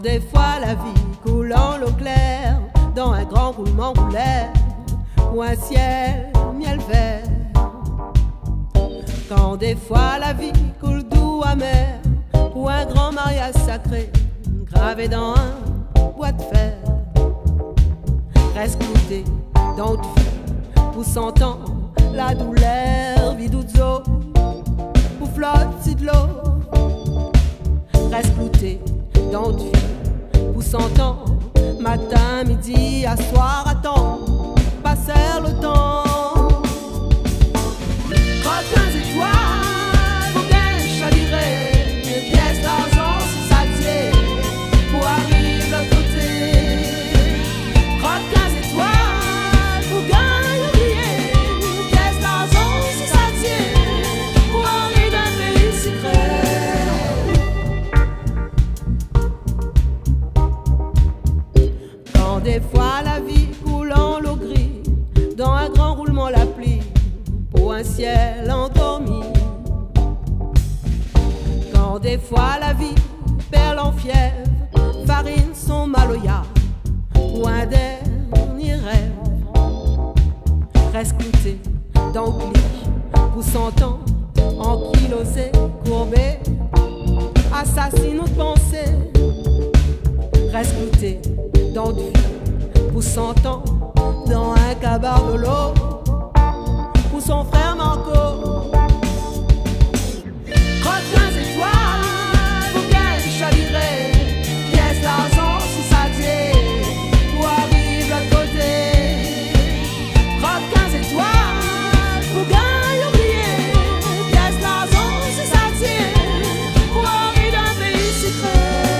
des fois la vie coule en l'eau claire, dans un grand roulement roulaire, ou un ciel miel vert. Quand des fois la vie coule doux amer, ou un grand mariage sacré, gravé dans un bois de fer. Reste clouté dans le feu, où s'entend la douleur, vidouzo, où flotte si de l'eau. Reste clouté dans le feu, où s'entend matin, midi, à soir, attends, passer le temps. Crotte étoiles, faut bien chavirer, une pièce d'argent si ça tient, pour arriver de l'autre côté. Crotte 15 étoiles, faut bien oublier, une pièce d'argent si ça tient, pour arriver d'un pays secret. Quand des fois la vie coule en l'eau gris, dans un grand roulement la pluie, pour un ciel endormi. Quand des fois la vie perle en fièvre, farine son maloya, pour un dernier rêve. Reste clouté dans le clic, pour s'entend ankylosé, courbé, assassine de pensée. Reste clouté dans le fil, pour s'entend dans un cabaret de l'eau, pour son frère Marco. Crotte 15 étoiles, faut bien chavirer, pièce d'argent si ça tient, pour arriver de l'autre côté. Crotte 15 étoiles, faut bien oublier, pièce d'argent si ça tient, pour arriver d'un pays secret.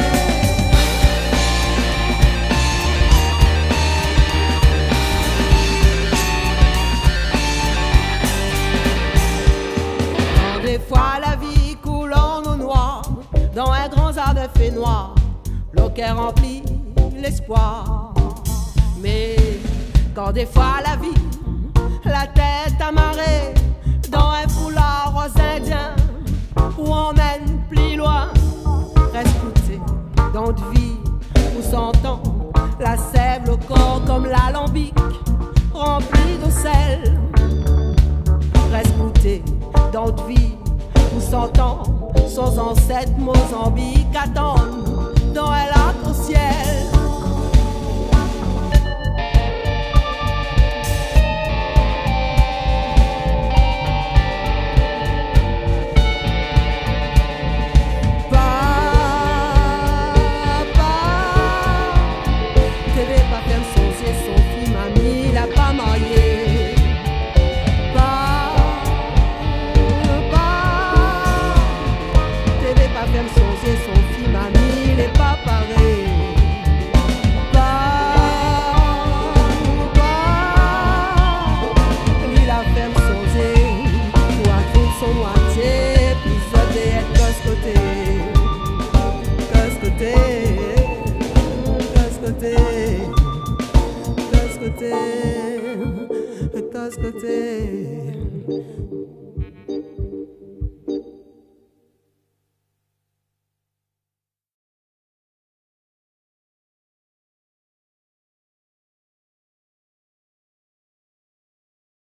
Des fois la vie coule en eau noire, dans un grand art de fée noir, l'eau qui remplit l'espoir. Mais quand des fois la vie, la tête amarrée, dans un foulard rose indien, où emmène plus loin, reste clouté dans de vie, où s'entend la sève, le corps comme l'alambic, rempli de sel. Reste clouté dans de vie, où s'entend sans ancêtre Mozambique attendre dans un lac au ciel. Papa, t'avais pas fait me songer son fille, mamie, il a pas marié. Même songer son fils, mamie, il est pas pareil. Il a fait me songer, pour un trou de son moitié, puis ça devait être de ce côté. De ce côté, de ce côté, de ce côté, de ce côté.